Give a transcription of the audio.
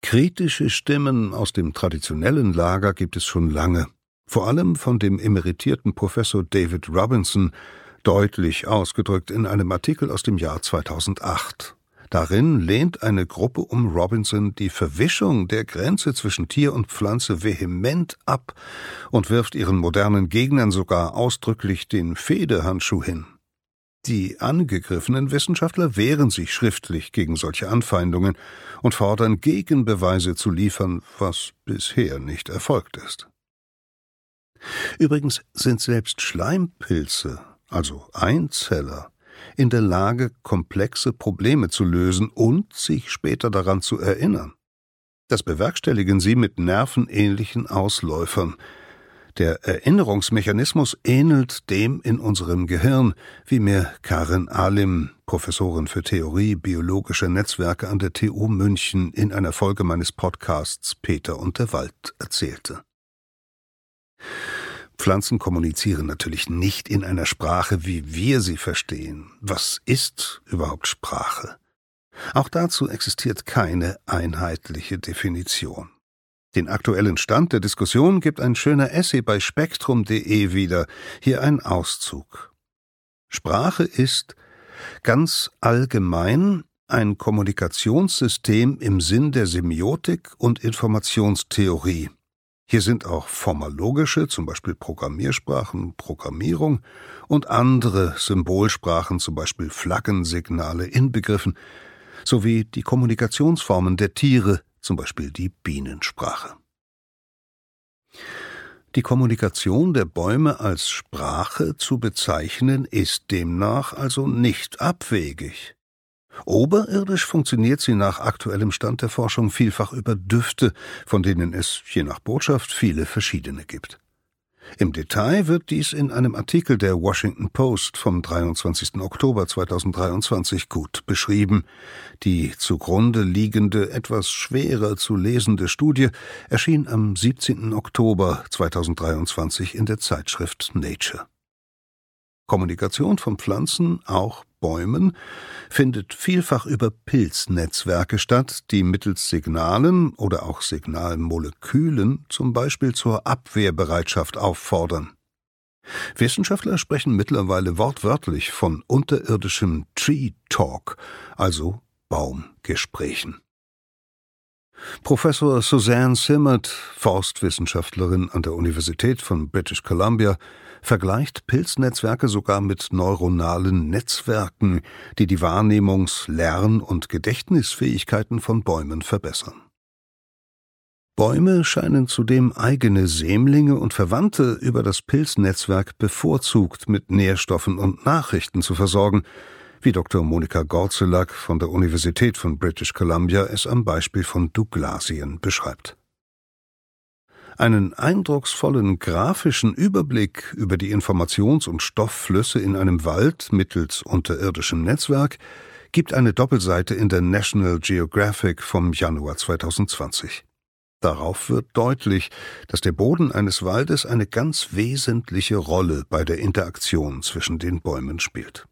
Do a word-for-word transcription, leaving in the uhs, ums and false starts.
Kritische Stimmen aus dem traditionellen Lager gibt es schon lange, vor allem von dem emeritierten Professor David Robinson, deutlich ausgedrückt in einem Artikel aus dem Jahr zweitausendacht. Darin lehnt eine Gruppe um Robinson die Verwischung der Grenze zwischen Tier und Pflanze vehement ab und wirft ihren modernen Gegnern sogar ausdrücklich den Fehdehandschuh hin. Die angegriffenen Wissenschaftler wehren sich schriftlich gegen solche Anfeindungen und fordern, Gegenbeweise zu liefern, was bisher nicht erfolgt ist. Übrigens sind selbst Schleimpilze, also Einzeller, in der Lage, komplexe Probleme zu lösen und sich später daran zu erinnern. Das bewerkstelligen sie mit nervenähnlichen Ausläufern. Der Erinnerungsmechanismus ähnelt dem in unserem Gehirn, wie mir Karin Alim, Professorin für Theorie biologischer Netzwerke an der T U München, in einer Folge meines Podcasts Peter und der Wald erzählte. Pflanzen kommunizieren natürlich nicht in einer Sprache, wie wir sie verstehen. Was ist überhaupt Sprache? Auch dazu existiert keine einheitliche Definition. Den aktuellen Stand der Diskussion gibt ein schöner Essay bei spektrum punkt de wieder. Hier ein Auszug. Sprache ist ganz allgemein ein Kommunikationssystem im Sinn der Semiotik und Informationstheorie. Hier sind auch formalogische, zum Beispiel Programmiersprachen, Programmierung, und andere Symbolsprachen, zum Beispiel Flaggensignale, inbegriffen, sowie die Kommunikationsformen der Tiere, zum Beispiel die Bienensprache. Die Kommunikation der Bäume als Sprache zu bezeichnen, ist demnach also nicht abwegig. Oberirdisch funktioniert sie nach aktuellem Stand der Forschung vielfach über Düfte, von denen es je nach Botschaft viele verschiedene gibt. Im Detail wird dies in einem Artikel der Washington Post vom dreiundzwanzigsten Oktober zweitausenddreiundzwanzig gut beschrieben. Die zugrunde liegende, etwas schwerer zu lesende Studie erschien am siebzehnten Oktober zweitausenddreiundzwanzig in der Zeitschrift Nature. Kommunikation von Pflanzen, auch Bäumen, findet vielfach über Pilznetzwerke statt, die mittels Signalen oder auch Signalmolekülen zum Beispiel zur Abwehrbereitschaft auffordern. Wissenschaftler sprechen mittlerweile wortwörtlich von unterirdischem Tree Talk, also Baumgesprächen. Professor Suzanne Simard, Forstwissenschaftlerin an der Universität von British Columbia, vergleicht Pilznetzwerke sogar mit neuronalen Netzwerken, die die Wahrnehmungs-, Lern- und Gedächtnisfähigkeiten von Bäumen verbessern. Bäume scheinen zudem eigene Sämlinge und Verwandte über das Pilznetzwerk bevorzugt mit Nährstoffen und Nachrichten zu versorgen, wie Doktor Monika Gorzelak von der Universität von British Columbia es am Beispiel von Douglasien beschreibt. Einen eindrucksvollen grafischen Überblick über die Informations- und Stoffflüsse in einem Wald mittels unterirdischem Netzwerk gibt eine Doppelseite in der National Geographic vom Januar zweitausendzwanzig. Darauf wird deutlich, dass der Boden eines Waldes eine ganz wesentliche Rolle bei der Interaktion zwischen den Bäumen spielt.